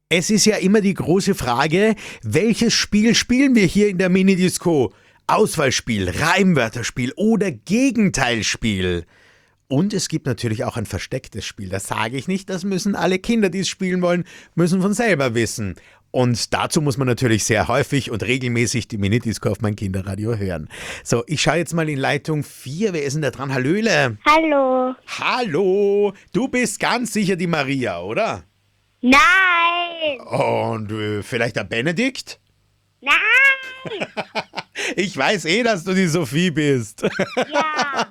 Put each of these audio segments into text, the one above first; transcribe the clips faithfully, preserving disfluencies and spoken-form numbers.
Es ist ja immer die große Frage, welches Spiel spielen wir hier in der Minidisco? Auswahlspiel, Reimwörterspiel oder Gegenteilspiel? Und es gibt natürlich auch ein verstecktes Spiel. Das sage ich nicht, das müssen alle Kinder, die es spielen wollen, müssen von selber wissen. Und dazu muss man natürlich sehr häufig und regelmäßig die Minidisco auf mein Kinderradio hören. So, ich schaue jetzt mal in Leitung vier. Wer ist denn da dran? Hallöle. Hallo. Hallo. Du bist ganz sicher die Maria, oder? Nein. Und äh, vielleicht der Benedikt? Nein. Ich weiß eh, dass du die Sophie bist. Ja.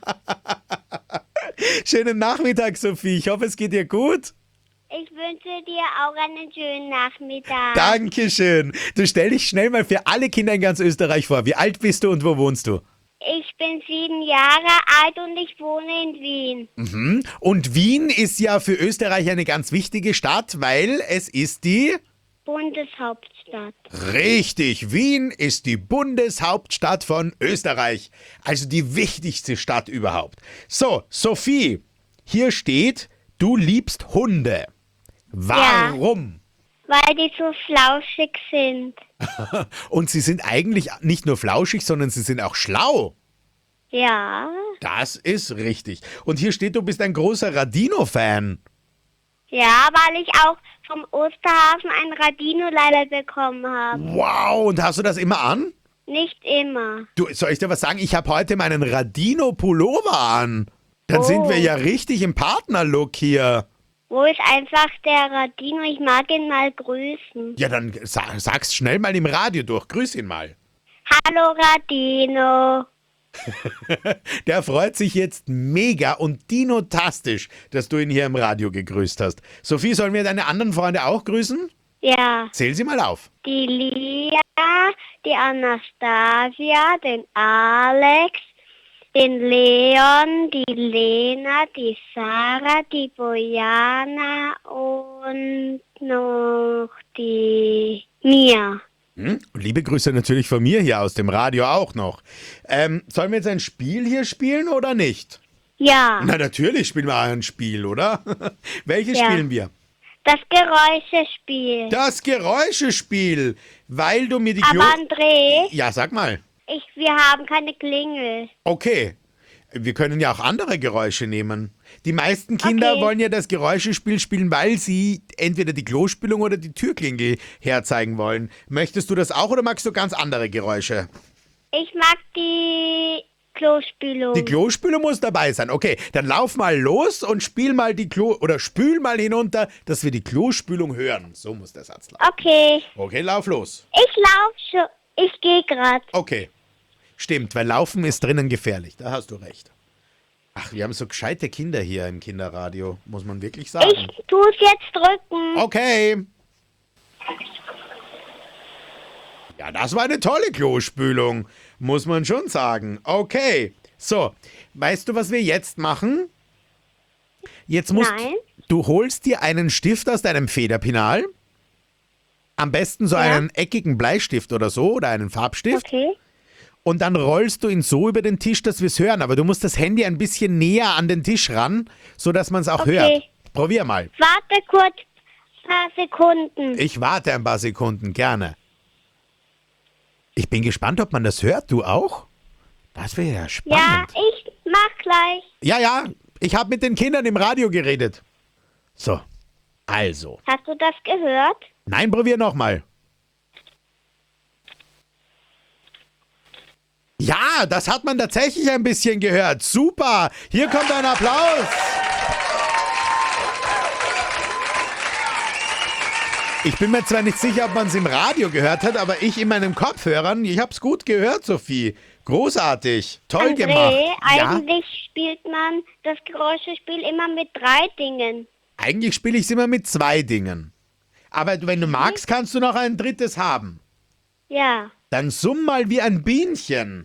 Schönen Nachmittag, Sophie. Ich hoffe, es geht dir gut. Ich wünsche dir auch einen schönen Nachmittag. Dankeschön. Du stell dich schnell mal für alle Kinder in ganz Österreich vor. Wie alt bist du und wo wohnst du? Ich bin sieben Jahre alt und ich wohne in Wien. Mhm. Und Wien ist ja für Österreich eine ganz wichtige Stadt, weil es ist die... Bundeshauptstadt. Richtig, Wien ist die Bundeshauptstadt von Österreich. Also die wichtigste Stadt überhaupt. So, Sophie, hier steht, du liebst Hunde. Warum? Ja, weil die so flauschig sind. Und sie sind eigentlich nicht nur flauschig, sondern sie sind auch schlau. Ja. Das ist richtig. Und hier steht, du bist ein großer Radino-Fan. Ja, weil ich auch vom Osterhafen ein Radino leider bekommen habe. Wow, und hast du das immer an? Nicht immer. Du, soll ich dir was sagen? Ich habe heute meinen Radino-Pullover an. Dann Oh. sind wir ja richtig im Partnerlook hier. Wo ist einfach der Radino? Ich mag ihn mal grüßen. Ja, dann sag, sag's schnell mal im Radio durch. Grüß ihn mal. Hallo Radino. Der freut sich jetzt mega und dinotastisch, dass du ihn hier im Radio gegrüßt hast. Sophie, sollen wir deine anderen Freunde auch grüßen? Ja, Zähl sie mal auf. die Lia, die Anastasia, den Alex, den Leon, die Lena, die Sarah, die Bojana und noch die Mia. Hm? Und liebe Grüße natürlich von mir hier aus dem Radio auch noch. Ähm, sollen wir jetzt ein Spiel hier spielen oder nicht? Ja, Na, natürlich spielen wir ein Spiel, oder? Welches Ja. spielen wir? das Geräuschespiel. Das Geräuschespiel, weil du mir die Klo... Aber André, Ja, sag mal. ich, wir haben keine Klingel. Okay, wir können ja auch andere Geräusche nehmen. Die meisten Kinder Okay. wollen ja das Geräuschespiel spielen, weil sie entweder die Klospülung oder die Türklingel herzeigen wollen. Möchtest du das auch oder magst du ganz andere Geräusche? Ich mag die Klospülung. Die Klospülung muss dabei sein. Okay, dann lauf mal los und spiel mal die Klo... oder spül mal hinunter, dass wir die Klospülung hören. So muss der Satz laufen. Okay, Okay, lauf los. ich lauf schon. Ich gehe grad. Okay. Stimmt, weil Laufen ist drinnen gefährlich. Da hast du recht. Ach, wir haben so gescheite Kinder hier im Kinderradio, muss man wirklich sagen. Ich tu's jetzt drücken. Okay. Ja, das war eine tolle Klospülung, muss man schon sagen. Okay. So, weißt du, was wir jetzt machen? Jetzt musst Nein. du holst dir einen Stift aus deinem Federpinal. Am besten so Ja. einen eckigen Bleistift oder so oder einen Farbstift. Okay. Und dann rollst du ihn so über den Tisch, dass wir es hören. Aber du musst das Handy ein bisschen näher an den Tisch ran, sodass man es auch Okay. hört. Probier mal. Warte kurz ein paar Sekunden. Ich warte ein paar Sekunden, gerne. Ich bin gespannt, ob man das hört. Du auch? Das wäre ja Ja, spannend. ich mach gleich. Ja, ja, ich habe mit den Kindern im Radio geredet. So, also. Hast du das gehört? Nein, probier nochmal. Ja, das hat man tatsächlich ein bisschen gehört. Super, hier kommt ein Applaus. Ich bin mir zwar nicht sicher, ob man es im Radio gehört hat, aber ich in meinen Kopfhörern, ich habe es gut gehört, Sophie. Großartig, toll André, gemacht. Ja, eigentlich spielt man das Geräuschespiel immer mit drei Dingen. eigentlich spiele ich es immer mit zwei Dingen. Aber wenn du magst, kannst du noch ein drittes haben. Ja. Dann summ mal wie ein Bienchen.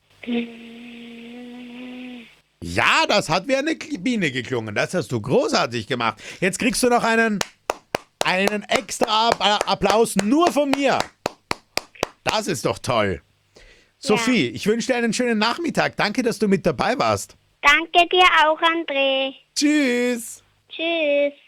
Ja, das hat wie eine Biene geklungen. Das hast du großartig gemacht. Jetzt kriegst du noch einen, einen extra Applaus nur von mir. Das ist doch toll. Sophie, ich wünsche dir einen schönen Nachmittag. Danke, dass du mit dabei warst. Danke dir auch, André. Tschüss. Tschüss.